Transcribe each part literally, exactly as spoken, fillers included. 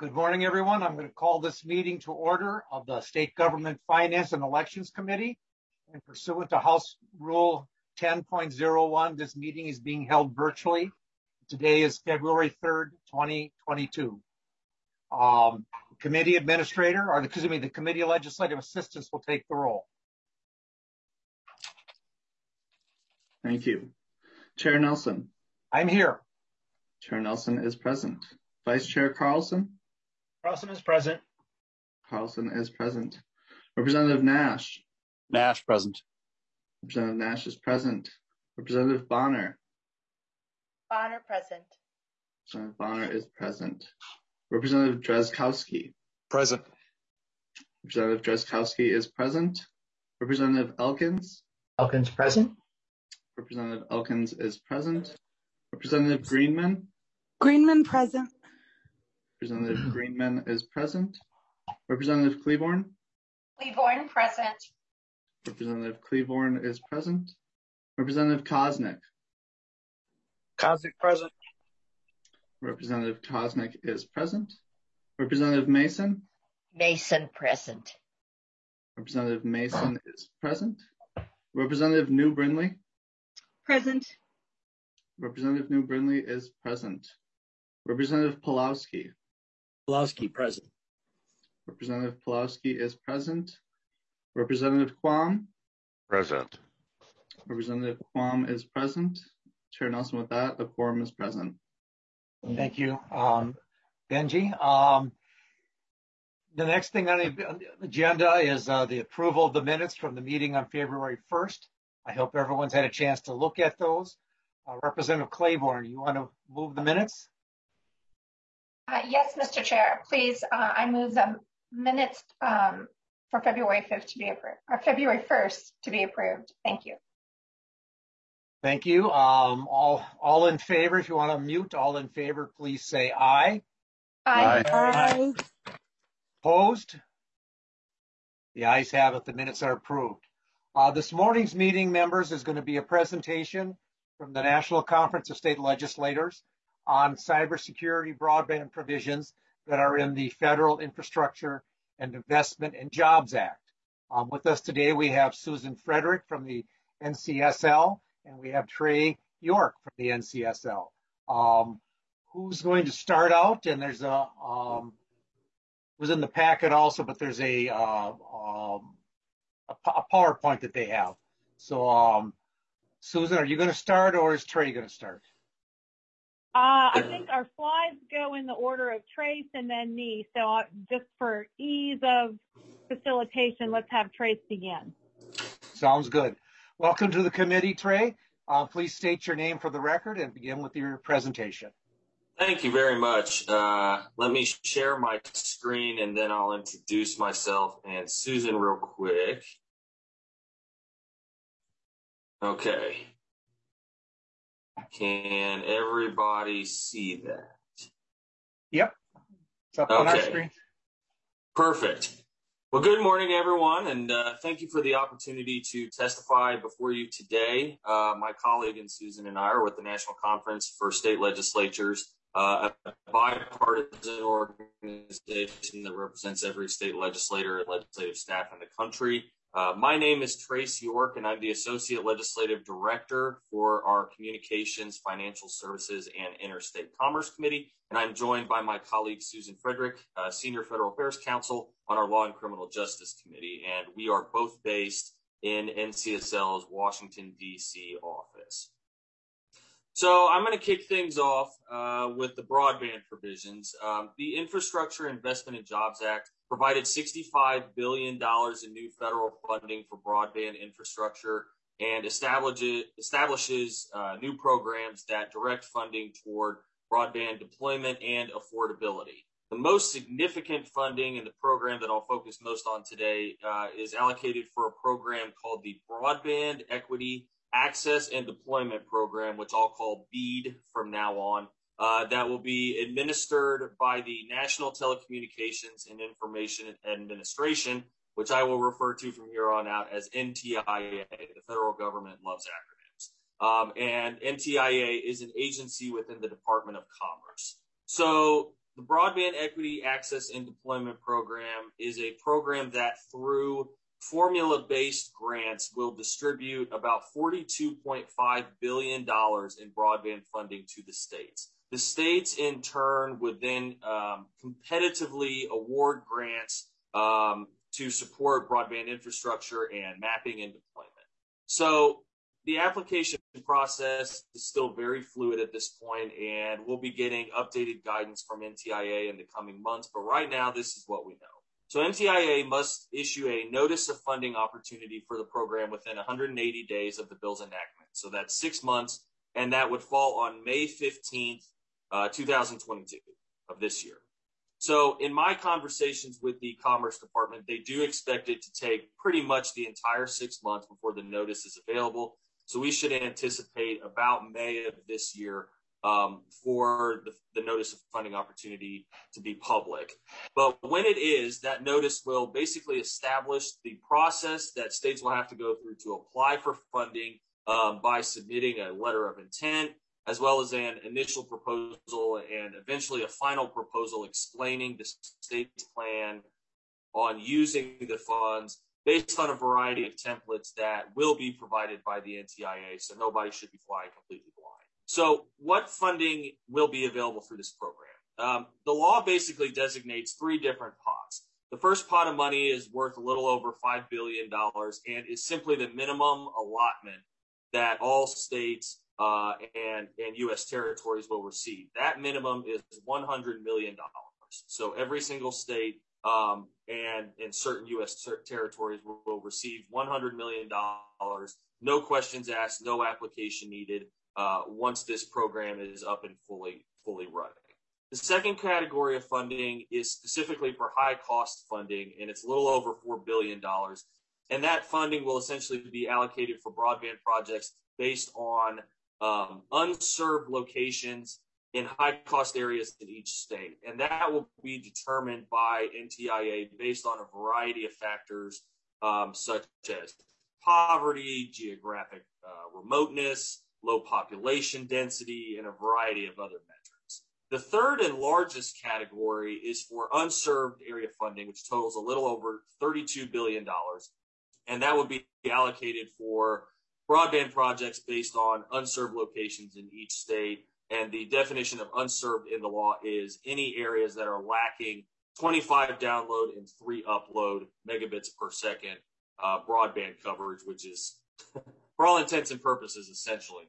Good morning, everyone. I'm going to call this meeting to order of the State Government Finance and Elections Committee. And pursuant to House Rule ten point oh one, this meeting is being held virtually. Today is February third, twenty twenty-two. Um, the committee administrator, or excuse me, the committee legislative assistants will take the roll. Thank you. Chair Nelson. I'm here. Chair Nelson is present. Vice Chair Carlson. Carlson is present. Carlson is present. Representative Nash. Nash present. Representative Nash is present. Representative Bonner. Bonner present. Representative Bonner is present. Representative Drazkowski. Present. Representative Drazkowski is present. Representative Elkins. Elkins present. Representative Elkins is present. Representative Greenman. Greenman present. Representative Greenman is present. Representative Cleaborn. Cleaborn present. Representative Cleaborn is present. Representative Koznick. Koznick present. Representative Koznick is present. Representative Mason. Mason present. Representative Mason is present. Representative New Brindley. Present. Representative New Brindley is present. Representative Pulowski. Pulowski present. Representative Pulowski is present. Representative Quam. Present. Representative Quam is present. Chair Nelson, with that, a quorum is present. Thank you, um, Benji. Um, the next thing on the agenda is uh, the approval of the minutes from the meeting on February first. I hope everyone's had a chance to look at those. Uh, Representative Claiborne, you want to move the minutes? Uh, yes, Mister Chair. Please, uh, I move the minutes um, for February fifth to be approved, or February first to be approved. Thank you. Thank you. Um, all, all in favor, if you want to mute, all in favor, please say aye. Aye. Aye. Opposed? The ayes have it. The minutes are approved. Uh, this morning's meeting, members, is going to be a presentation from the National Conference of State Legislators on cybersecurity broadband provisions that are in the Federal Infrastructure and Investment and Jobs Act. Um, with us today, we have Susan Frederick from the N C S L, and we have Trey York from the N C S L. Um, who's going to start out? And there's a, um, was in the packet also, but there's a, uh, um, a, a PowerPoint that they have. So, um, Susan, are you going to start, or is Trey going to start? Uh, I think our slides go in the order of Trace and then me. So uh, just for ease of facilitation, let's have Trace begin. Sounds good. Welcome to the committee, Trey. Uh, please state your name for the record and begin with your presentation. Thank you very much. Uh, let me share my screen and then I'll introduce myself and Susan real quick. Okay. Can everybody see that? Yep. It's up okay. on our screen. Perfect. Well, good morning, everyone, and uh, thank you for the opportunity to testify before you today. Uh, my colleague and Susan and I are with the National Conference for State Legislatures, uh, a bipartisan organization that represents every state legislator and legislative staff in the country. Uh, my name is Trace York, and I'm the Associate Legislative Director for our Communications, Financial Services, and Interstate Commerce Committee. And I'm joined by my colleague, Susan Frederick, uh, Senior Federal Affairs Counsel on our Law and Criminal Justice Committee. And we are both based in N C S L's Washington, D C office. So I'm going to kick things off uh, with the broadband provisions. Um, the Infrastructure Investment and Jobs Act provided sixty-five billion dollars in new federal funding for broadband infrastructure and establishes, establishes uh, new programs that direct funding toward broadband deployment and affordability. The most significant funding in the program that I'll focus most on today uh, is allocated for a program called the Broadband Equity Access and Deployment Program, which I'll call BEAD from now on. Uh, that will be administered by the National Telecommunications and Information Administration, which I will refer to from here on out as N T I A. The federal government loves acronyms. Um, and N T I A is an agency within the Department of Commerce. So the Broadband Equity Access and Deployment Program is a program that through formula-based grants will distribute about forty-two point five billion dollars in broadband funding to the states. The states, in turn, would then um, competitively award grants um, to support broadband infrastructure and mapping and deployment. So the application process is still very fluid at this point, and we'll be getting updated guidance from N T I A in the coming months. But right now, this is what we know. So N T I A must issue a notice of funding opportunity for the program within one hundred eighty days of the bill's enactment. So that's six months, and that would fall on May fifteenth, uh, two thousand twenty-two of this year. So in my conversations with the Commerce Department, they do expect it to take pretty much the entire six months before the notice is available. So we should anticipate about May of this year um, for the, the notice of funding opportunity to be public. But when it is, that notice will basically establish the process that states will have to go through to apply for funding um, by submitting a letter of intent, as well as an initial proposal and eventually a final proposal explaining the state's plan on using the funds based on a variety of templates that will be provided by the N T I A, so nobody should be flying completely blind. So what funding will be available through this program? Um, the law basically designates three different pots. The first pot of money is worth a little over five billion dollars and is simply the minimum allotment that all states uh, and, and U S territories will receive. That minimum is one hundred million dollars. So every single state um, and in certain U S ter- territories will, will receive one hundred million dollars. No questions asked, no application needed uh, once this program is up and fully, fully running. The second category of funding is specifically for high cost funding, and it's a little over four billion dollars. And that funding will essentially be allocated for broadband projects based on um, unserved locations in high cost areas in each state. And that will be determined by N T I A based on a variety of factors, um, such as poverty, geographic uh, remoteness, low population density, and a variety of other metrics. The third and largest category is for unserved area funding, which totals a little over thirty-two billion dollars. And that would be allocated for broadband projects based on unserved locations in each state. And the definition of unserved in the law is any areas that are lacking twenty-five download and three upload megabits per second uh, broadband coverage, which is, for all intents and purposes, essentially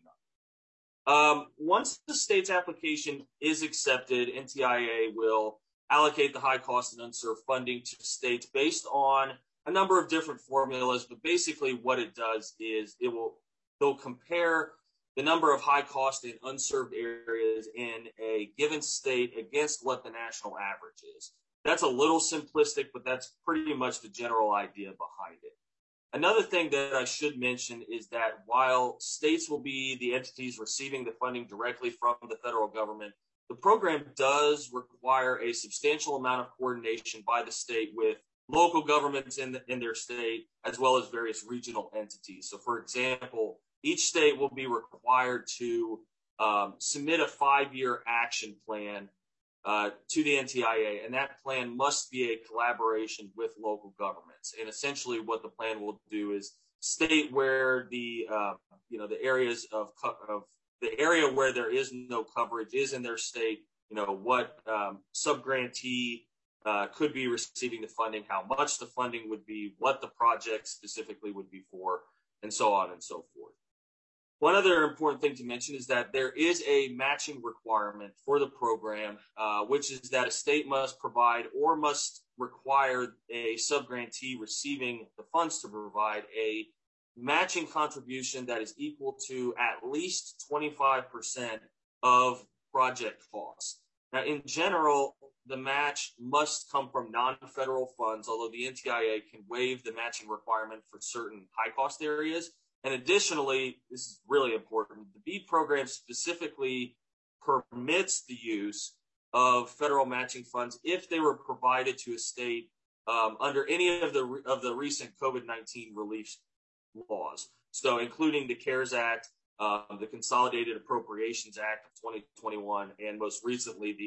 none. Um, once the state's application is accepted, N T I A will allocate the high cost and unserved funding to states based on a number of different formulas, but basically what it does is it will they'll compare the number of high cost and unserved areas in a given state against what the national average is. That's a little simplistic, but that's pretty much the general idea behind it. Another thing that I should mention is that while states will be the entities receiving the funding directly from the federal government, the program does require a substantial amount of coordination by the state with local governments in, the, in their state, as well as various regional entities. So, for example, each state will be required to um, submit a five-year action plan uh, to the N T I A, and that plan must be a collaboration with local governments. And essentially what the plan will do is state where the, uh, you know, the areas of, co- of the area where there is no coverage is in their state, you know, what um, subgrantee Uh, could be receiving the funding, how much the funding would be, what the project specifically would be for, and so on and so forth. One other important thing to mention is that there is a matching requirement for the program, uh, which is that a state must provide or must require a subgrantee receiving the funds to provide a matching contribution that is equal to at least twenty-five percent of project costs. Now, in general, the match must come from non-federal funds, although the N T I A can waive the matching requirement for certain high-cost areas. And additionally, this is really important, the BEAD program specifically permits the use of federal matching funds if they were provided to a state um, under any of the of the recent COVID nineteen relief laws. So including the CARES Act, uh, the Consolidated Appropriations Act of twenty twenty-one, and most recently the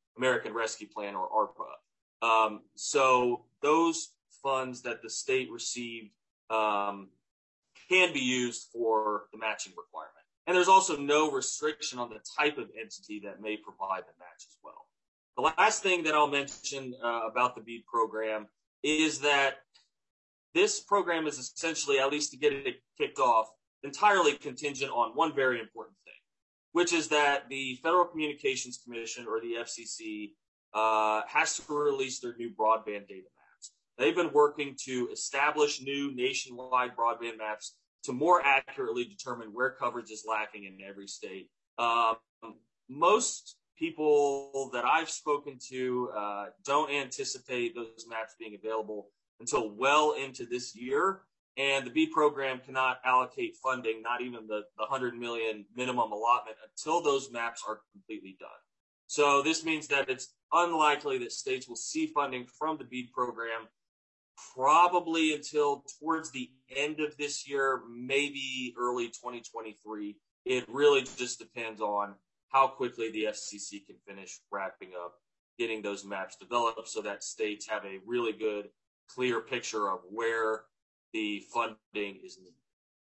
American Rescue Plan, or ARPA. Um, so those funds that the state received um, can be used for the matching requirement. And there's also no restriction on the type of entity that may provide the match as well. The last thing that I'll mention uh, about the BEAD program is that this program is essentially, at least to get it kicked off, entirely contingent on one very important thing, which is that the Federal Communications Commission, or the F C C, uh, has to release their new broadband data maps. They've been working to establish new nationwide broadband maps to more accurately determine where coverage is lacking in every state. Um, most people that I've spoken to uh, don't anticipate those maps being available until well into this year, and the BEAD program cannot allocate funding, not even the, the one hundred million minimum allotment, until those maps are completely done. So this means that it's unlikely that states will see funding from the BEAD program probably until towards the end of this year, maybe early twenty twenty-three. It really just depends on how quickly the F C C can finish wrapping up getting those maps developed so that states have a really good, clear picture of where the funding is needed.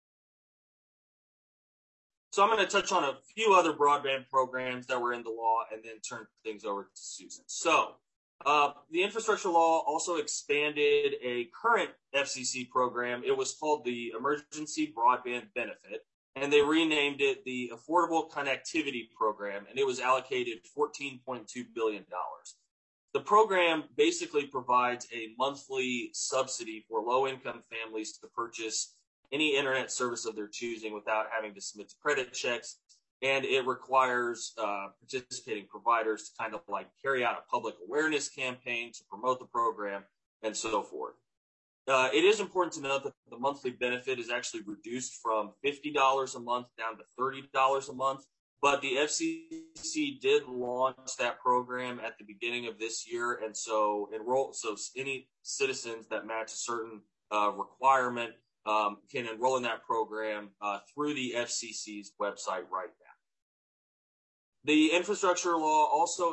So I'm going to touch on a few other broadband programs that were in the law and then turn things over to Susan. So uh, the infrastructure law also expanded a current F C C program. It was called the Emergency Broadband Benefit, and they renamed it the Affordable Connectivity Program, and it was allocated fourteen point two billion dollars. The program basically provides a monthly subsidy for low-income families to purchase any internet service of their choosing without having to submit to credit checks, and it requires uh, participating providers to kind of like carry out a public awareness campaign to promote the program and so forth. Uh, it is important to note that the monthly benefit is actually reduced from fifty dollars a month down to thirty dollars a month. But the F C C did launch that program at the beginning of this year, and so enroll. So any citizens that match a certain uh, requirement um, can enroll in that program uh, through the F C C's website right now. The infrastructure law also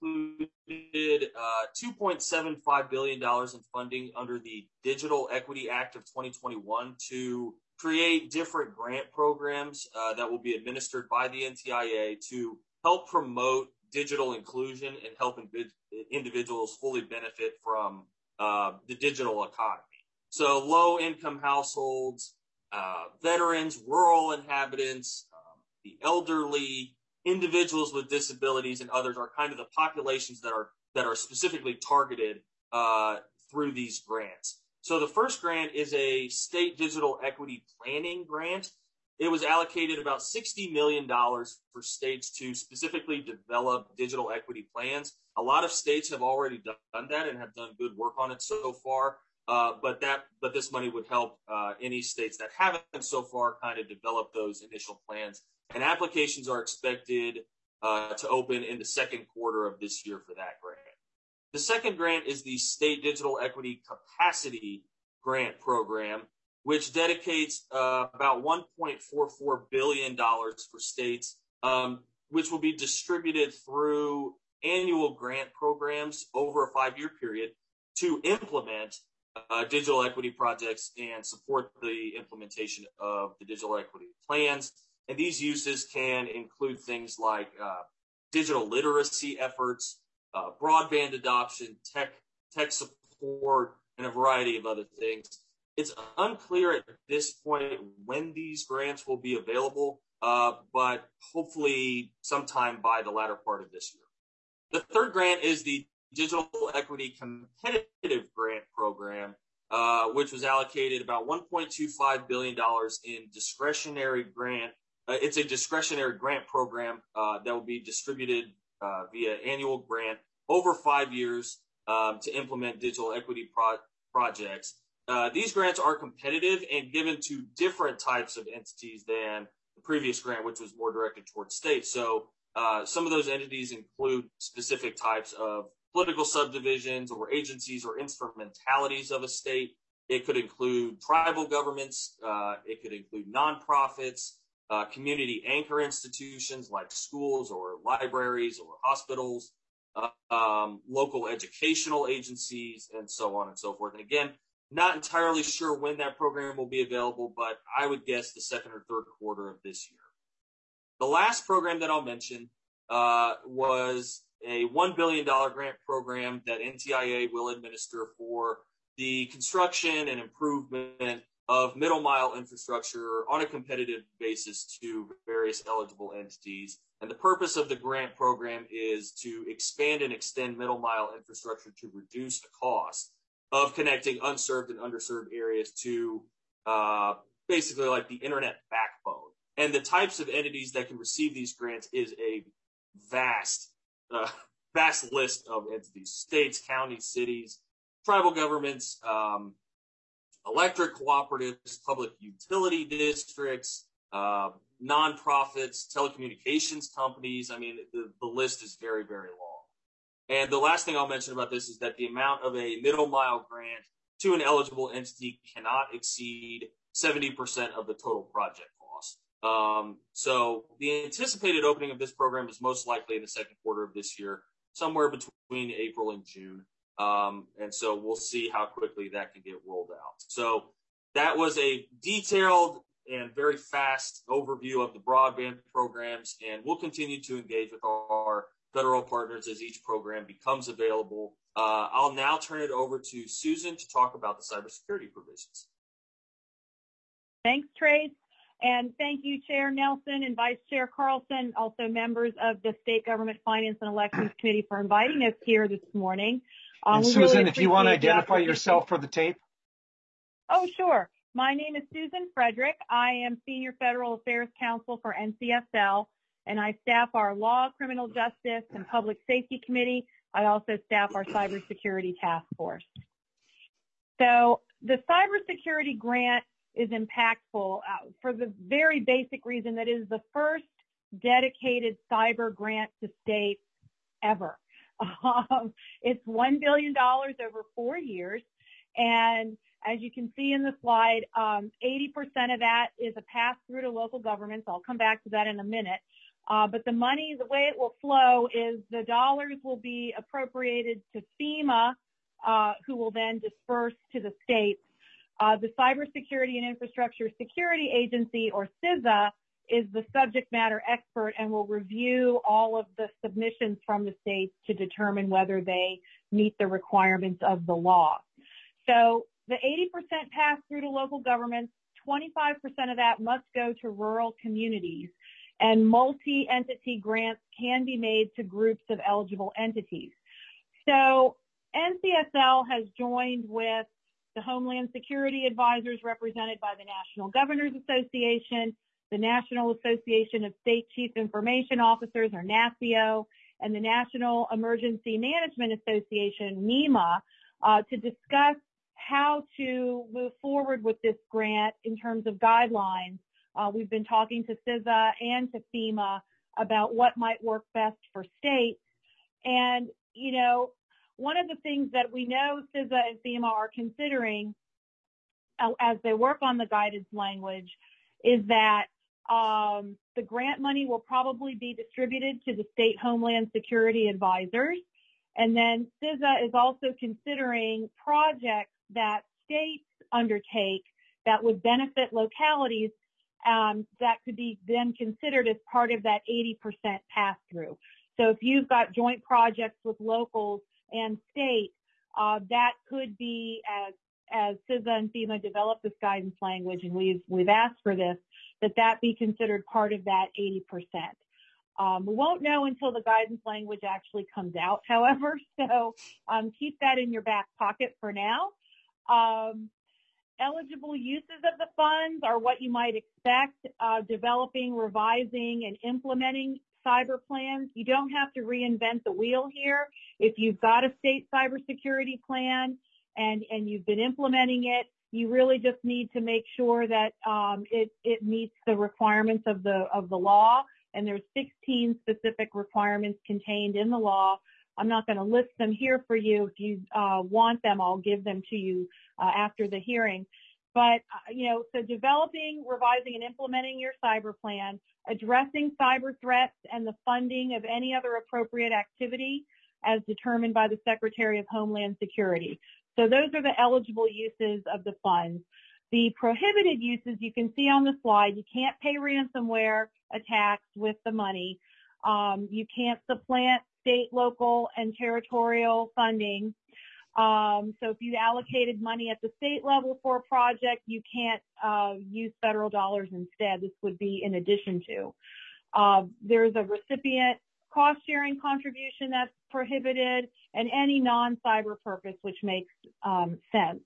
included uh, two point seven five billion dollars in funding under the Digital Equity Act of twenty twenty-one to create different grant programs uh, that will be administered by the N T I A to help promote digital inclusion and help individuals fully benefit from uh, the digital economy. So low-income households, uh, veterans, rural inhabitants, um, the elderly, individuals with disabilities, and others are kind of the populations that are that are specifically targeted uh, through these grants. So the first grant is a state digital equity planning grant. It was allocated about sixty million dollars for states to specifically develop digital equity plans. A lot of states have already done that and have done good work on it so far. Uh, but that, but this money would help uh, any states that haven't so far kind of develop those initial plans. And applications are expected uh, to open in the second quarter of this year for that grant. The second grant is the State Digital Equity Capacity Grant Program, which dedicates uh, about one point four four billion dollars for states, um, which will be distributed through annual grant programs over a five-year period to implement uh, digital equity projects and support the implementation of the digital equity plans. And these uses can include things like uh, digital literacy efforts, uh, broadband adoption, tech, tech support, and a variety of other things. It's unclear at this point when these grants will be available, uh, but hopefully sometime by the latter part of this year. The third grant is the Digital Equity Competitive Grant Program, uh, which was allocated about one point two five billion dollars in discretionary grant. Uh, it's a discretionary grant program uh, that will be distributed uh, via annual grant over five years um, to implement digital equity pro- projects. Uh, these grants are competitive and given to different types of entities than the previous grant, which was more directed towards states. So uh, some of those entities include specific types of political subdivisions or agencies or instrumentalities of a state. It could include tribal governments. Uh, it could include nonprofits, uh, community anchor institutions like schools or libraries or hospitals, uh, um, local educational agencies, and so on and so forth. And again, not entirely sure when that program will be available, but I would guess the second or third quarter of this year. The last program that I'll mention uh, was a one billion dollars grant program that N T I A will administer for the construction and improvement of middle mile infrastructure on a competitive basis to various eligible entities. And the purpose of the grant program is to expand and extend middle mile infrastructure to reduce the cost of connecting unserved and underserved areas to uh, basically like the internet backbone. And the types of entities that can receive these grants is a vast, uh, vast list of entities: states, counties, cities, tribal governments, um, electric cooperatives, public utility districts, uh, nonprofits, telecommunications companies. I mean, the, the list is very, very long. And the last thing I'll mention about this is that the amount of a middle mile grant to an eligible entity cannot exceed seventy percent of the total project cost. Um, so the anticipated opening of this program is most likely in the second quarter of this year, somewhere between April and June. Um, and so we'll see how quickly that can get rolled out. So that was a detailed and very fast overview of the broadband programs, and we'll continue to engage with our federal partners as each program becomes available. Uh, I'll now turn it over to Susan to talk about the cybersecurity provisions. Thanks, Trace. And thank you, Chair Nelson and Vice Chair Carlson, also members of the State Government Finance and Elections Committee, for inviting us here this morning. Um, and we Susan, really if you want to identify yourself for the tape. Oh, sure. My name is Susan Frederick. I am Senior Federal Affairs Counsel for N C S L, and I staff our Law, Criminal Justice, and Public Safety Committee. I also staff our Cybersecurity Task Force. So the cybersecurity grant is impactful uh, for the very basic reason that it is the first dedicated cyber grant to states ever. Um, it's one billion dollars over four years. And as you can see in the slide, um, eighty percent of that is a pass through to local governments. I'll come back to that in a minute. Uh, but the money, the way it will flow is the dollars will be appropriated to FEMA, uh, who will then disperse to the states. Uh, the Cybersecurity and Infrastructure Security Agency, or C I S A, is the subject matter expert and will review all of the submissions from the states to determine whether they meet the requirements of the law. So the eighty percent pass through to local governments, twenty-five percent of that must go to rural communities, and multi-entity grants can be made to groups of eligible entities. So N C S L has joined with the Homeland Security Advisors represented by the National Governors Association, the National Association of State Chief Information Officers, or NASCIO, and the National Emergency Management Association, NEMA, uh, to discuss how to move forward with this grant in terms of guidelines. Uh, we've been talking to C I S A and to FEMA about what might work best for states. And, you know, one of the things that we know C I S A and FEMA are considering uh, as they work on the guidance language is that um, the grant money will probably be distributed to the state Homeland Security Advisors. And then C I S A is also considering projects that states undertake that would benefit localities um, that could be then considered as part of that eighty percent pass-through. So if you've got joint projects with locals and state, uh, that could be, as as C I S A and FEMA develop this guidance language, and we've we've asked for this, that that be considered part of that eighty percent. Um, we won't know until the guidance language actually comes out, however, so um, keep that in your back pocket for now. Um, eligible uses of the funds are what you might expect, uh, developing, revising, and implementing cyber plans. You don't have to reinvent the wheel here. If you've got a state cybersecurity plan and, and you've been implementing it, you really just need to make sure that um, it, it meets the requirements of the, of the law. And there's sixteen specific requirements contained in the law. I'm not going to list them here for you. If you uh, want them, I'll give them to you uh, after the hearing. But, uh, you know, so developing, revising, and implementing your cyber plan, addressing cyber threats and the funding of any other appropriate activity, as determined by the Secretary of Homeland Security. So those are the eligible uses of the funds. The prohibited uses you can see on the slide. You can't pay ransomware attacks with the money. Um, you can't supplant state, local, and territorial funding. Um, so if you allocated money at the state level for a project, you can't uh, use federal dollars instead. This would be in addition to. Uh, there's a recipient cost-sharing contribution that's prohibited, and any non-cyber purpose, which makes um, sense.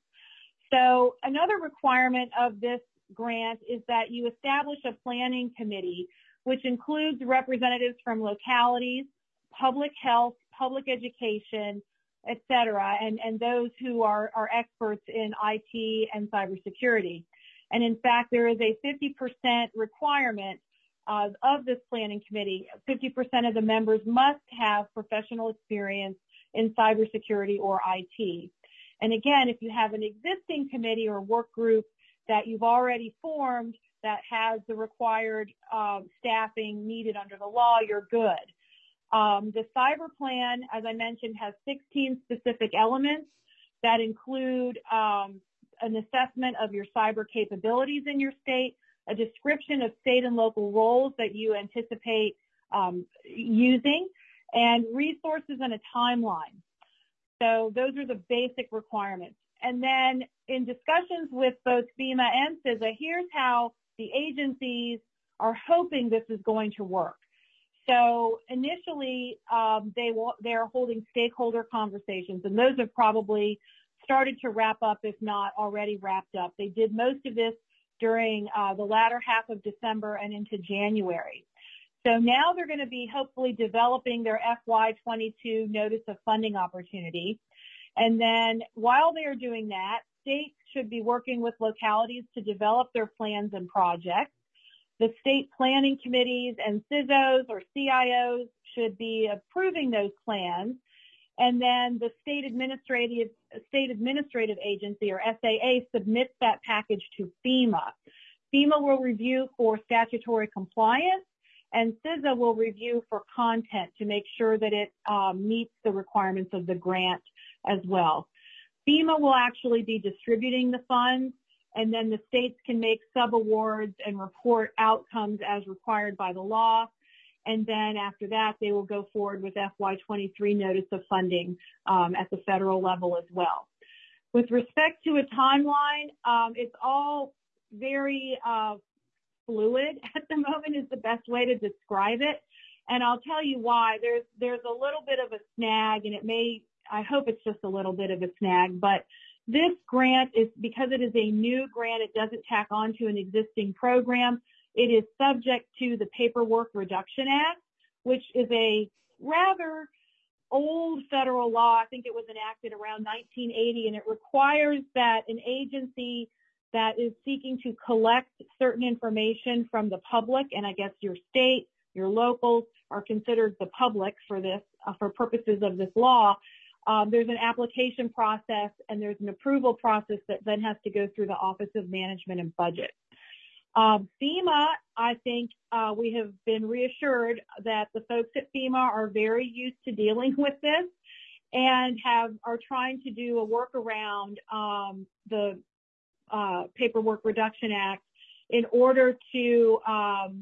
So another requirement of this grant is that you establish a planning committee, which includes representatives from localities, public health, public education, et cetera, and, and those who are, are experts in I T and cybersecurity. And in fact, there is a fifty percent requirement uh, of this planning committee. fifty percent of the members must have professional experience in cybersecurity or I T. And again, if you have an existing committee or work group that you've already formed that has the required uh, staffing needed under the law, you're good. Um, the cyber plan, as I mentioned, has sixteen specific elements that include um, an assessment of your cyber capabilities in your state, a description of state and local roles that you anticipate um, using, and resources and a timeline. So those are the basic requirements. And then in discussions with both FEMA and C I S A, here's how the agencies are hoping this is going to work. So initially, um, they will, they're holding stakeholder conversations, and those have probably started to wrap up, if not already wrapped up. They did most of this during uh, the latter half of December and into January. So now they're going to be hopefully developing their F Y twenty-two Notice of Funding Opportunity. And then while they are doing that, states should be working with localities to develop their plans and projects. The state planning committees and C I S Os or C I Os should be approving those plans. And then the state administrative, state administrative agency or S A A submits that package to FEMA. FEMA will review for statutory compliance, and C I S A will review for content to make sure that it um, meets the requirements of the grant as well. FEMA will actually be distributing the funds, and then the states can make subawards and report outcomes as required by the law. And then after that, they will go forward with F Y twenty-three Notice of Funding um, at the federal level as well. With respect to a timeline, um, it's all very uh, fluid at the moment is the best way to describe it. And I'll tell you why. There's, there's a little bit of a snag, and it may, I hope it's just a little bit of a snag, but this grant is, because it is a new grant, it doesn't tack on to an existing program. It is subject to the Paperwork Reduction Act, which is a rather old federal law. I think it was enacted around nineteen eighty, and it requires that an agency that is seeking to collect certain information from the public, and I guess your state, your locals are considered the public for this, uh, for purposes of this law. Um, there's an application process, and there's an approval process that then has to go through the Office of Management and Budget. Um, FEMA, I think uh, we have been reassured that the folks at FEMA are very used to dealing with this and have are trying to do a workaround um, the uh, Paperwork Reduction Act in order to um,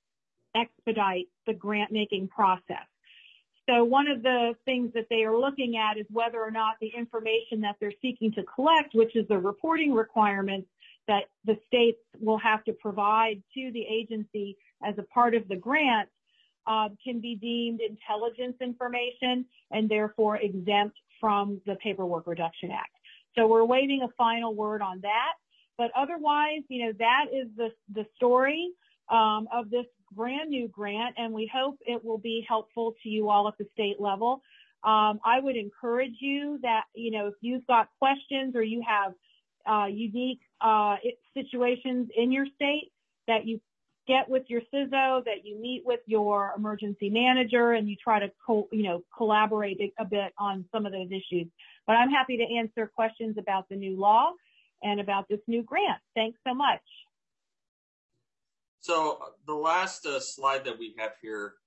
expedite the grant-making process. So one of the things that they are looking at is whether or not the information that they're seeking to collect, which is the reporting requirements that the states will have to provide to the agency as a part of the grant, uh, can be deemed intelligence information and therefore exempt from the Paperwork Reduction Act. So we're waiting a final word on that. But otherwise, you know, that is the, the story um, of this brand new grant, and we hope it will be helpful to you all at the state level. Um, I would encourage you that, you know, if you've got questions or you have uh, unique uh, situations in your state, that you get with your C I S O, that you meet with your emergency manager, and you try to, co you know, collaborate a bit on some of those issues. But I'm happy to answer questions about the new law and about this new grant. Thanks so much. So the last uh, slide that we have here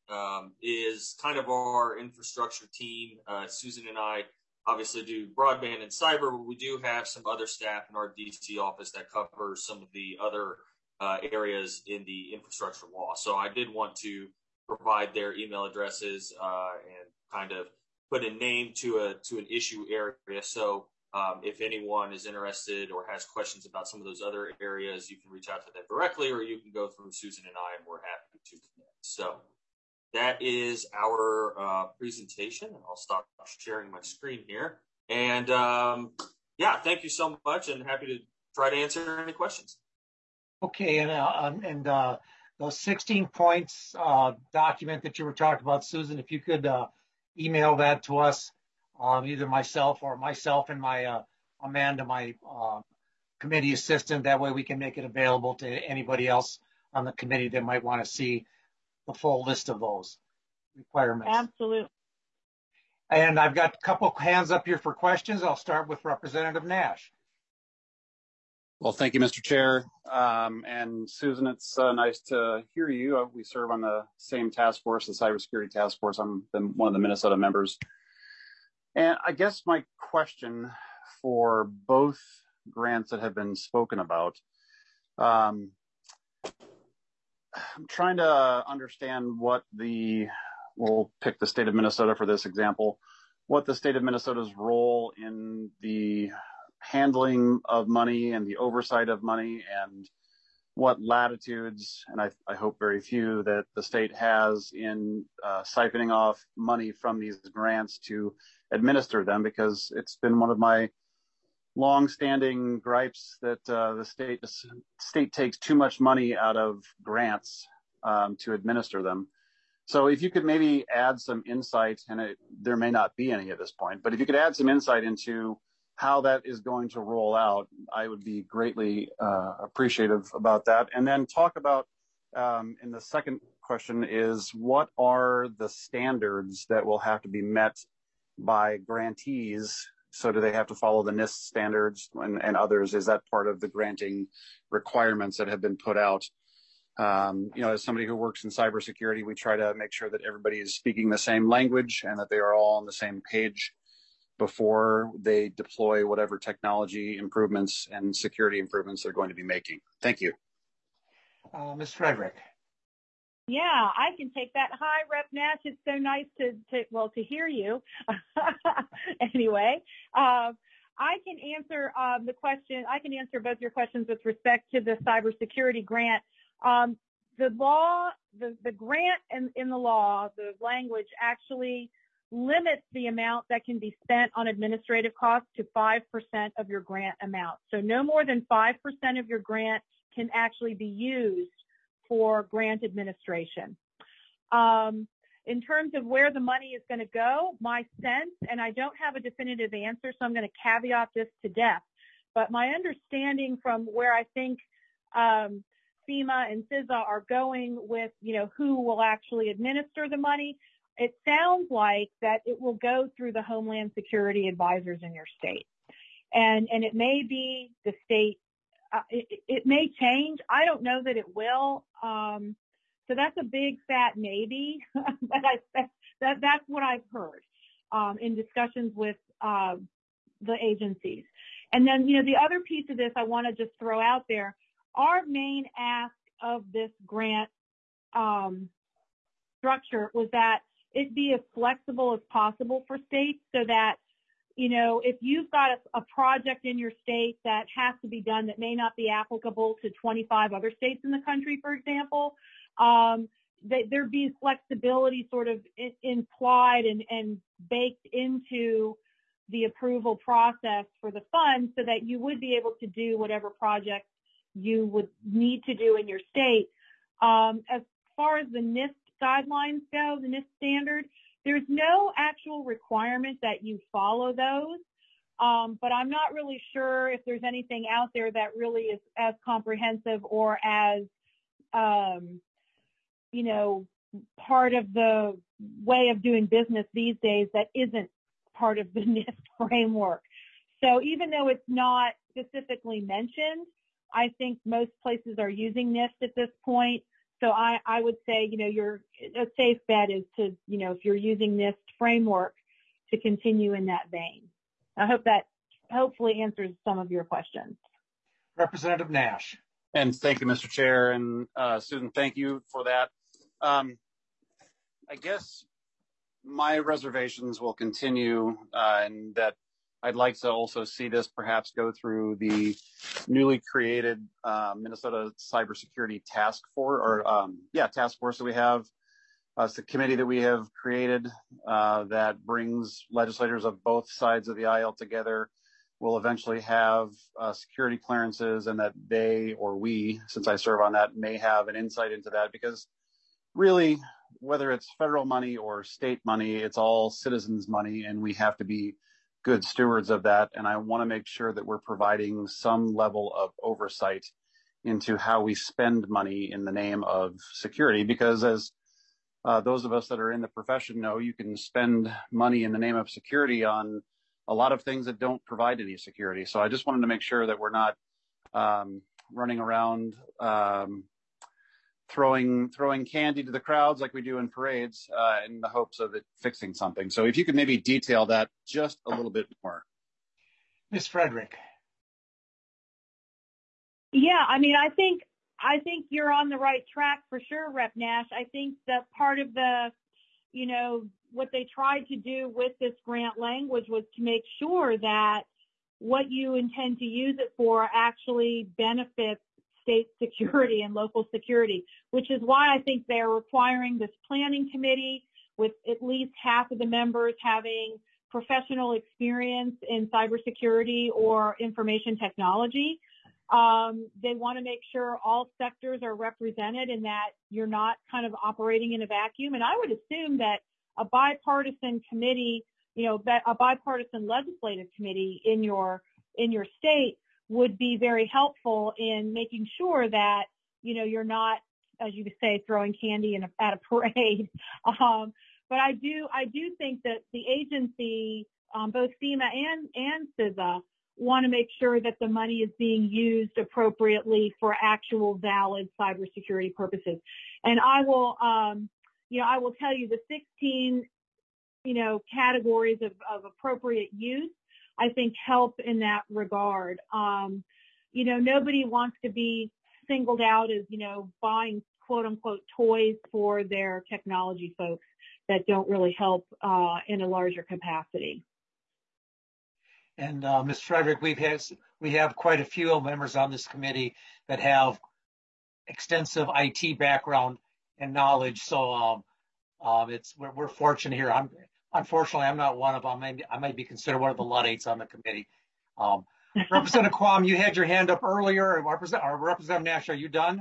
um, is kind of our infrastructure team. Uh, Susan and I obviously do broadband and cyber, but we do have some other staff in our D C office that covers some of the other uh, areas in the infrastructure law. So I did want to provide their email addresses uh, and kind of put a name to a to an issue area. So um, if anyone is interested or has questions about some of those other areas, you can reach out to them directly, or you can go through Susan and I, and we're happy to connect. So that is our uh, presentation, and I'll stop sharing my screen here. And um, yeah, thank you so much, and happy to try to answer any questions. Okay, and uh, and uh, those sixteen points uh, document that you were talking about, Susan, if you could uh, email that to us, um, either myself or myself and my uh, Amanda, my uh, committee assistant. That way we can make it available to anybody else on the committee that might want to see the full list of those requirements. Absolutely. And I've got a couple hands up here for questions. I'll start with Representative Nash. Well, thank you, Mister Chair. Um, and Susan, it's uh, nice to hear you. Uh, we serve on the same task force, the Cybersecurity Task Force. I'm the, one of the Minnesota members. And I guess my question for both grants that have been spoken about, um, I'm trying to understand what the, we'll pick the state of Minnesota for this example, what the state of Minnesota's role in the handling of money and the oversight of money, and what latitudes, and I, I hope very few, that the state has in uh, siphoning off money from these grants to administer them, because it's been one of my long-standing gripes that uh, the state the state takes too much money out of grants um, to administer them. So if you could maybe add some insight, and it, there may not be any at this point, but if you could add some insight into how that is going to roll out, I would be greatly uh, appreciative about that. And then talk about, um, and the second question is, what are the standards that will have to be met by grantees? So do they have to follow the NIST standards and, and others? Is that part of the granting requirements that have been put out? Um, you know, as somebody who works in cybersecurity, we try to make sure that everybody is speaking the same language and that they are all on the same page before they deploy whatever technology improvements and security improvements they're going to be making. Thank you. Uh, Miz Frederick. Yeah, I can take that. Hi, Rep Nash. It's so nice to, to well, to hear you. Anyway, uh, I can answer um, the question. I can answer both your questions with respect to the cybersecurity grant. Um, the law, the, the grant in, in the law, the language actually limits the amount that can be spent on administrative costs to five percent of your grant amount. So no more than five percent of your grant can actually be used for grant administration. Um, in terms of where the money is going to go, my sense, and I don't have a definitive answer, so I'm going to caveat this to death, but my understanding from where I think um, FEMA and C I S A are going with, you know, who will actually administer the money, it sounds like that it will go through the Homeland Security advisors in your state. And, and it may be the state, uh, it, it may change. I don't know that it will. Um, so that's a big fat maybe. But I, that, that, that's what I've heard um, in discussions with uh, the agencies. And then, you know, the other piece of this I want to just throw out there, our main ask of this grant um, structure was that it be as flexible as possible for states, so that, you know, if you've got a, a project in your state that has to be done that may not be applicable to twenty-five other states in the country, for example, um, that there be flexibility sort of in, implied and, and baked into the approval process for the funds, so that you would be able to do whatever projects you would need to do in your state. Um, as far as the NIST guidelines go, the NIST standard, there's no actual requirement that you follow those, um, but I'm not really sure if there's anything out there that really is as comprehensive or as, um, you know, part of the way of doing business these days that isn't part of the NIST framework. So even though it's not specifically mentioned, I think most places are using NIST at this point. so I, I would say, you know, your a safe bet is to, you know, if you're using NIST framework, to continue in that vein. I hope that hopefully answers some of your questions. Representative Nash. And thank you, Mister Chair. And uh, Susan, thank you for that. Um, I guess my reservations will continue, uh, and that I'd like to also see this perhaps go through the newly created uh, Minnesota Cybersecurity Task Force, or um, yeah, task force that we have. Uh, it's a committee that we have created uh, that brings legislators of both sides of the aisle together. We'll eventually have uh, security clearances, and that they, or we, since I serve on that, may have an insight into that, because really, whether it's federal money or state money, it's all citizens' money, and we have to be good stewards of that. And I want to make sure that we're providing some level of oversight into how we spend money in the name of security, because as uh, those of us that are in the profession know, you can spend money in the name of security on a lot of things that don't provide any security. So I just wanted to make sure that we're not um, running around um, throwing throwing candy to the crowds like we do in parades uh, in the hopes of it fixing something. So if you could maybe detail that just a little bit more. Miz Frederick. Yeah, I mean, I think I think you're on the right track for sure, Rep Nash. I think that part of the, you know, what they tried to do with this grant language was to make sure that what you intend to use it for actually benefits state security and local security, which is why I think they're requiring this planning committee with at least half of the members having professional experience in cybersecurity or information technology. Um, they want to make sure all sectors are represented and that you're not kind of operating in a vacuum. And I would assume that a bipartisan committee, you know, a bipartisan legislative committee in your in your state would be very helpful in making sure that, you know, you're not, as you say, throwing candy in a, at a parade. Um, but I do, I do think that the agency, um, both FEMA and, and C I S A, want to make sure that the money is being used appropriately for actual valid cybersecurity purposes. And I will, um, you know, I will tell you the sixteen, you know, categories of, of appropriate use, I think help in that regard. Um, you know, nobody wants to be singled out as, you know, buying quote unquote toys for their technology folks that don't really help uh, in a larger capacity. And uh, Miz Frederick, we've had, we have quite a few members on this committee that have extensive I T background and knowledge. So um, um, it's we're, we're fortunate here. I'm unfortunately I'm not one of them. I might, I might be considered one of the Luddites on the committee. Um, Representative Quam, you had your hand up earlier. Representative, or Representative Nash, are you done?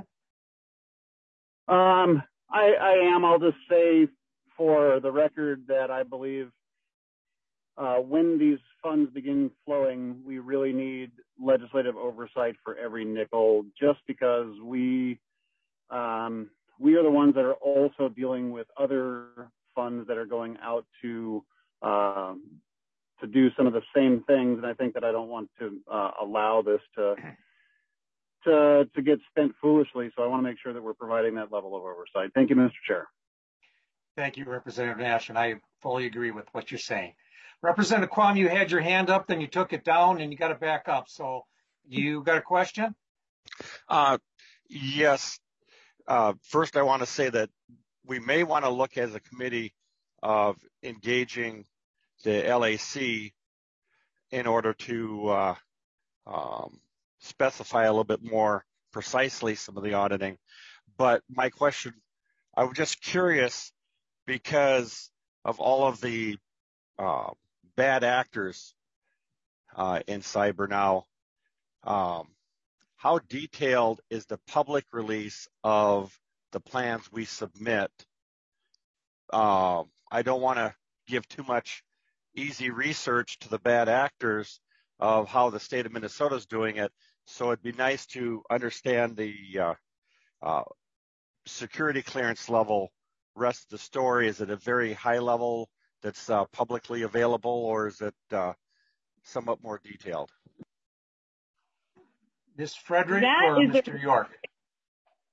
Um, I, I am. I'll just say for the record that I believe uh, when these funds begin flowing, we really need legislative oversight for every nickel, just because we um, we are the ones that are also dealing with other funds that are going out to um, to do some of the same things, and I think that I don't want to uh, allow this to to to get spent foolishly. So I want to make sure that we're providing that level of oversight. Thank you, Mister Chair. Thank you, Representative Nash, and I fully agree with what you're saying. Representative Quam, you had your hand up, then you took it down, and you got it back up. So you got a question? Uh, yes. Uh, first, I want to say that we may want to look as a committee of engaging the L A C in order to uh, um, specify a little bit more precisely some of the auditing. But my question, I was just curious because of all of the uh, bad actors uh, in cyber now, um, how detailed is the public release of the plans we submit? Uh, I don't want to give too much easy research to the bad actors of how the state of Minnesota is doing it. So it'd be nice to understand the uh, uh, security clearance level rest of the story. Is it a very high level that's uh, publicly available, or is it uh, somewhat more detailed? Miz Frederick That or is Mister a, York?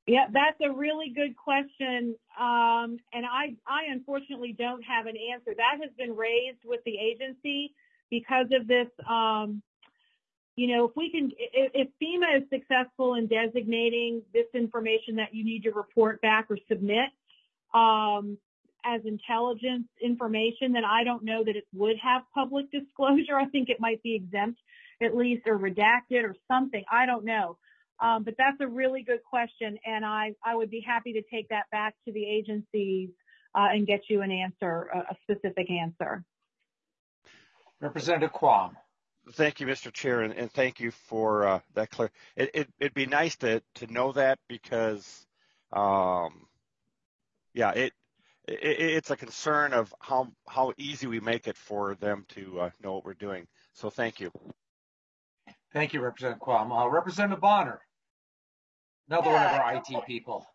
Yeah, that's a really good question. Um, and I, I unfortunately don't have an answer. That has been raised with the agency because of this. Um, you know, if we can, if, if FEMA is successful in designating this information that you need to report back or submit um, as intelligence information, then I don't know that it would have public disclosure. I think it might be exempt at least or redacted or something. I don't know. Um, but that's a really good question, and I, I would be happy to take that back to the agencies uh, and get you an answer, a, a specific answer. Representative Quam. Thank you, Mister Chair, and, and thank you for uh, that clear. It, it, it'd be nice to, to know that because, um, yeah, it, it it's a concern of how how easy we make it for them to uh, know what we're doing. So thank you. Thank you, Representative Quam. Uh, Representative Bonner, another Yeah, one of our I T couple... people.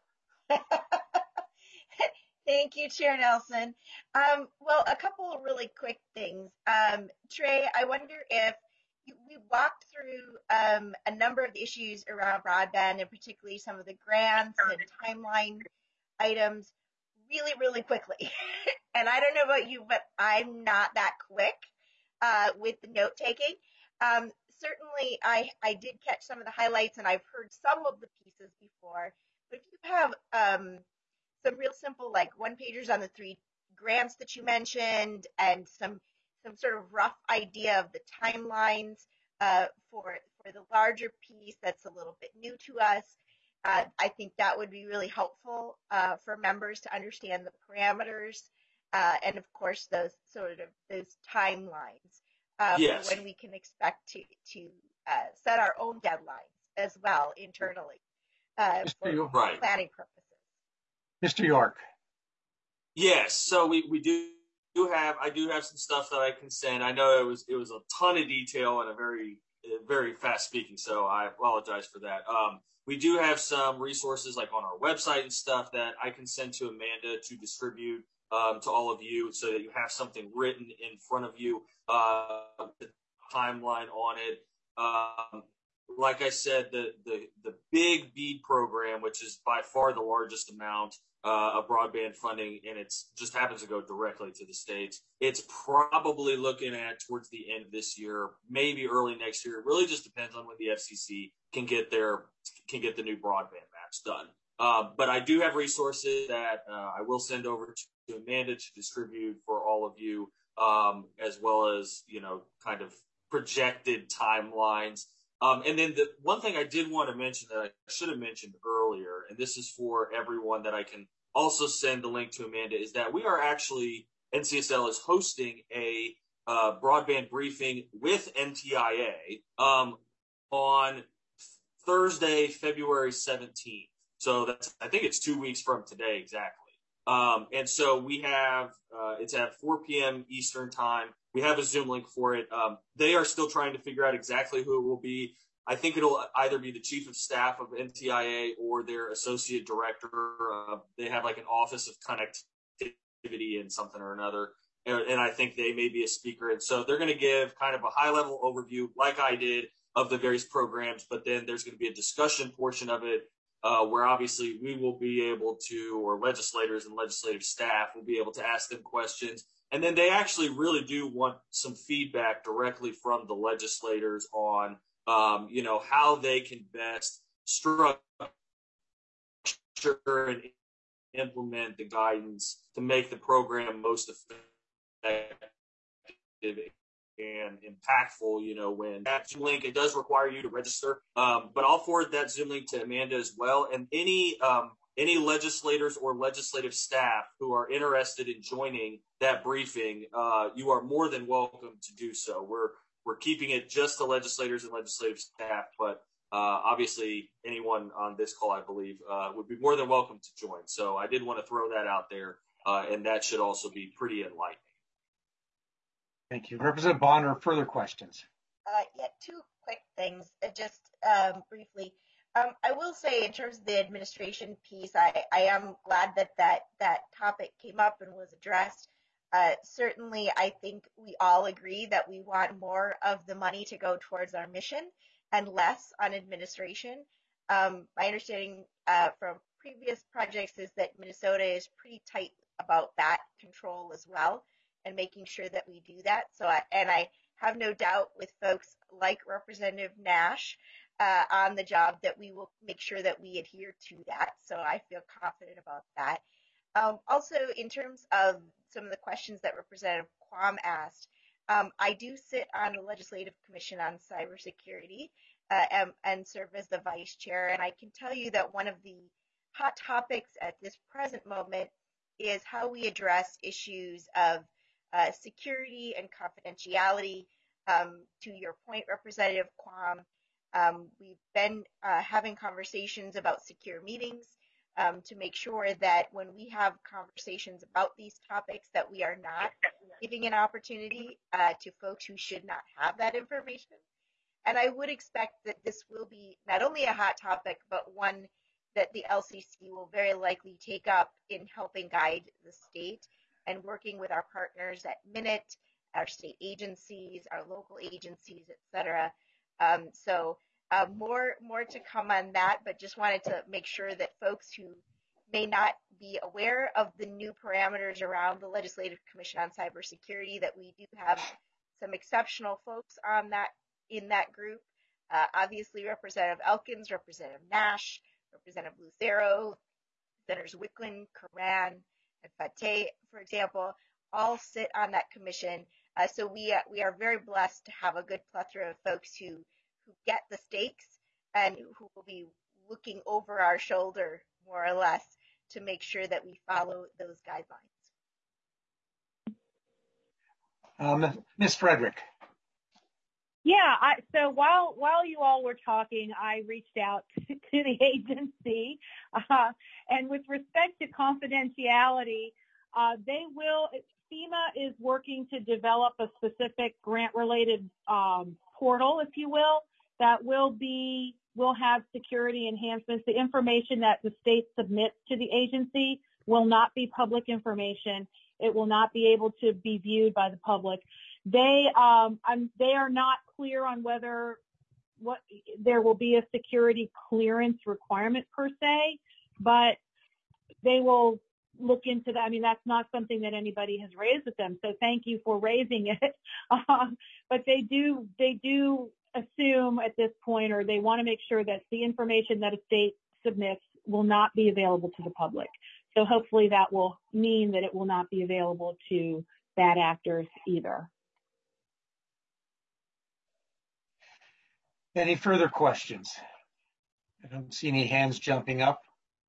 Thank you, Chair Nelson. Um, well, a couple of really quick things. Um, Trey, I wonder if you, we walked through um, a number of issues around broadband, and particularly some of the grants and timeline items really, really quickly. And I don't know about you, but I'm not that quick uh, with the note taking. Um, certainly, I, I did catch some of the highlights, and I've heard some of the pieces before. But if you have um, some real simple, like one pagers on the three grants that you mentioned, and some some sort of rough idea of the timelines uh, for for the larger piece that's a little bit new to us, uh, I think that would be really helpful uh, for members to understand the parameters uh, and, of course, those sort of those timelines uh, yes. for when we can expect to to uh, set our own deadlines as well internally uh, for right. planning purposes. Mister York. Yes, so we, we do, do have I do have some stuff that I can send. I know it was it was a ton of detail and a very very fast speaking, so I apologize for that. Um, we do have some resources like on our website and stuff that I can send to Amanda to distribute um, to all of you, so that you have something written in front of you, uh, the timeline on it. Um, like I said, the the the big BEAD program, which is by far the largest amount Uh, of broadband funding, and it's just happens to go directly to the states. It's probably looking at towards the end of this year, maybe early next year. It really just depends on when the F C C can get their can get the new broadband maps done. Uh, but I do have resources that uh, I will send over to Amanda to distribute for all of you, um, as well as you know, kind of projected timelines. Um, and then the one thing I did want to mention that I should have mentioned earlier, and this is for everyone that I can also send the link to Amanda, is that we are actually, N C S L is hosting a uh, broadband briefing with N T I A um, on Thursday, February seventeenth. So that's, I think it's two weeks from today exactly. Um, and so we have, uh, it's at four p.m. Eastern time. We have a Zoom link for it. Um, they are still trying to figure out exactly who it will be. I think it'll either be the chief of staff of N T I A or their associate director. Uh, they have like an office of connectivity and something or another. And, and I think they may be a speaker. And so they're going to give kind of a high level overview, like I did, of the various programs. But then there's going to be a discussion portion of it uh, where obviously we will be able to, or legislators and legislative staff will be able to ask them questions. And then they actually really do want some feedback directly from the legislators on, um, you know, how they can best structure and implement the guidance to make the program most effective and impactful. You know, when that Zoom link, it does require you to register, um, but I'll forward that Zoom link to Amanda as well. And any um, any legislators or legislative staff who are interested in joining that briefing, uh, you are more than welcome to do so. We're we're keeping it just to legislators and legislative staff, but uh, obviously anyone on this call, I believe, uh, would be more than welcome to join. So I did want to throw that out there, uh, and that should also be pretty enlightening. Thank you. Representative Bonner, further questions? Uh, yeah, two quick things, uh, just um, briefly. Um, I will say, in terms of the administration piece, I, I am glad that, that that topic came up and was addressed. Uh, certainly, I think we all agree that we want more of the money to go towards our mission and less on administration. Um, my understanding uh, from previous projects is that Minnesota is pretty tight about that control as well, and making sure that we do that. So, I, and I have no doubt with folks like Representative Nash uh, on the job that we will make sure that we adhere to that. So I feel confident about that. Um, also, in terms of some of the questions that Representative Quam asked, um, I do sit on the Legislative Commission on Cybersecurity uh, and, and serve as the vice chair. And I can tell you that one of the hot topics at this present moment is how we address issues of uh, security and confidentiality. Um, to your point, Representative Quam, um, we've been uh, having conversations about secure meetings um, to make sure that when we have conversations about these topics that we are not giving an opportunity uh, to folks who should not have that information. And I would expect that this will be not only a hot topic, but one that the L C C will very likely take up in helping guide the state and working with our partners at Minute, our state agencies, our local agencies, et cetera. Um, so uh, more, more to come on that, but just wanted to make sure that folks who may not be aware of the new parameters around the Legislative Commission on Cybersecurity, that we do have some exceptional folks on that in that group. Uh, obviously, Representative Elkins, Representative Nash, Representative Lucero, Senators Wicklund, Karan, and Fateh, for example, all sit on that commission. Uh, so we uh, we are very blessed to have a good plethora of folks who who get the stakes and who will be looking over our shoulder, more or less, to make sure that we follow those guidelines. Um, Miz Frederick. Yeah, I, so while while you all were talking, I reached out to, to the agency, uh, and with respect to confidentiality, uh, they will, FEMA is working to develop a specific grant-related um, portal, if you will, that will be, will have security enhancements. The information that the state submits to the agency will not be public information. It will not be able to be viewed by the public. They, um, I'm, they are not clear on whether what there will be a security clearance requirement per se, but they will look into that. I mean, that's not something that anybody has raised with them. So thank you for raising it. Um, but they do, they do assume at this point, or they want to make sure that the information that a state submits will not be available to the public. So hopefully that will mean that it will not be available to bad actors either. Any further questions? I don't see any hands jumping up.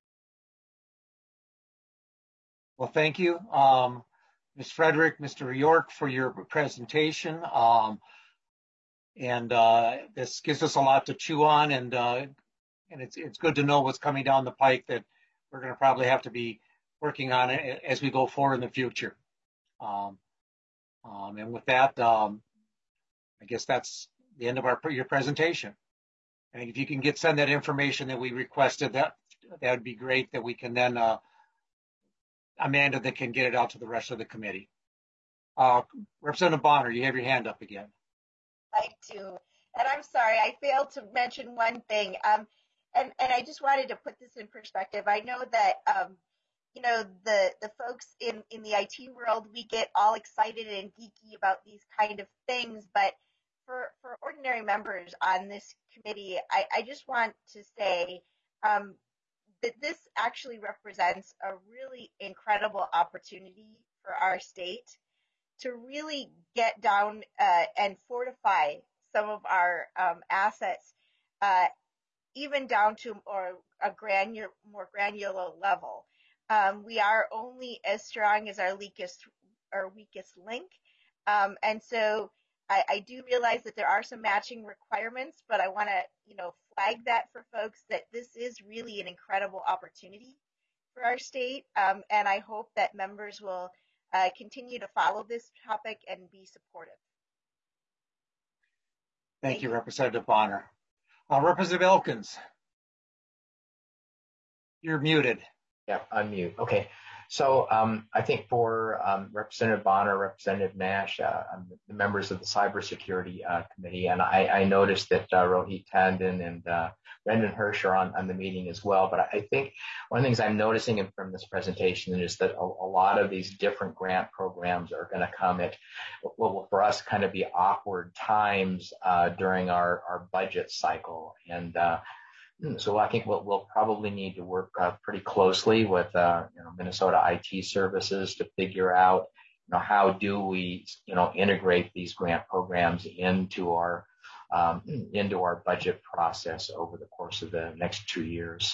Well, thank you, um, Miz Frederick, Mister York, for your presentation. Um, and uh, this gives us a lot to chew on, and uh, and it's it's good to know what's coming down the pike that we're going to probably have to be working on it as we go forward in the future. Um, um, and with that, um, I guess that's the end of our your presentation. And if you can get send that information that we requested, that that would be great. That we can then uh, Amanda that can get it out to the rest of the committee. Uh, Representative Bonner, you have your hand up again. I do, and I'm sorry, I failed to mention one thing. Um, and and I just wanted to put this in perspective. I know that um, you know, the the folks in in the I T world, we get all excited and geeky about these kind of things, but for for ordinary members on this committee, I, I just want to say um, that this actually represents a really incredible opportunity for our state to really get down uh, and fortify some of our um, assets, uh, even down to or a granular, more granular level. Um, we are only as strong as our weakest, our weakest link, um, and so I, I do realize that there are some matching requirements, but I want to, you know, flag that for folks that this is really an incredible opportunity for our state, um, and I hope that members will uh, continue to follow this topic and be supportive. Thank, Thank you, you, Representative Bonner. Uh, Representative Elkins, you're muted. Yeah, unmute. Okay. So um, I think for um, Representative Bonner, Representative Nash, uh, the members of the Cybersecurity uh, Committee, and I, I noticed that uh, Rohit Tandon and uh, Brendan Hirsch are on, on the meeting as well. But I think one of the things I'm noticing from this presentation is that a, a lot of these different grant programs are going to come at what will for us kind of be awkward times uh, during our, our budget cycle. And uh, so I think we'll, we'll probably need to work uh, pretty closely with uh, you know, Minnesota I T services to figure out, you know, how do we, you know, integrate these grant programs into our um, into our budget process over the course of the next two years.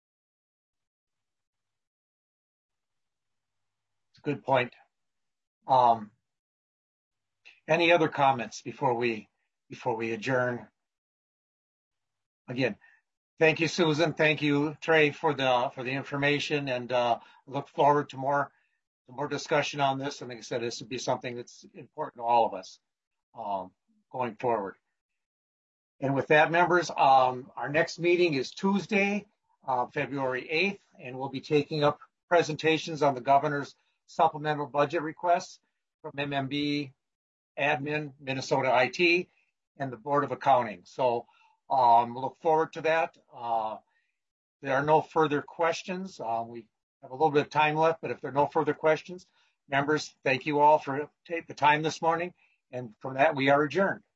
It's a good point. Um, any other comments before we before we adjourn? Again, thank you, Susan. Thank you, Trey, for the for the information, and uh, look forward to more to more discussion on this. And like I said, this would be something that's important to all of us um, going forward. And with that, members, um, our next meeting is Tuesday, uh, February eighth, and we'll be taking up presentations on the governor's supplemental budget requests from M M B, Admin, Minnesota I T, and the Board of Accounting. So um, we'll look forward to that. Uh, there are no further questions. Uh, we have a little bit of time left, but if there are no further questions, members, thank you all for taking the time this morning. And from that, we are adjourned.